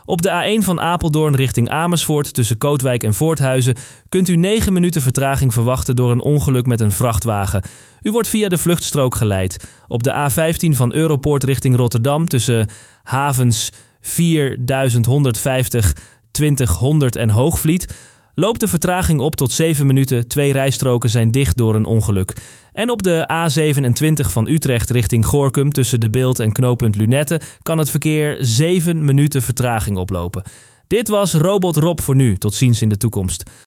Op de A1 van Apeldoorn richting Amersfoort tussen Kootwijk en Voorthuizen kunt u 9 minuten vertraging verwachten door een ongeluk met een vrachtwagen. U wordt via de vluchtstrook geleid. Op de A15 van Europoort richting Rotterdam tussen havens 4150, 2000 en Hoogvliet loopt de vertraging op tot 7 minuten. 2 rijstroken zijn dicht door een ongeluk. En op de A27 van Utrecht richting Gorinchem tussen De Bilt en knooppunt Lunette kan het verkeer 7 minuten vertraging oplopen. Dit was Robot Rob voor nu. Tot ziens in de toekomst.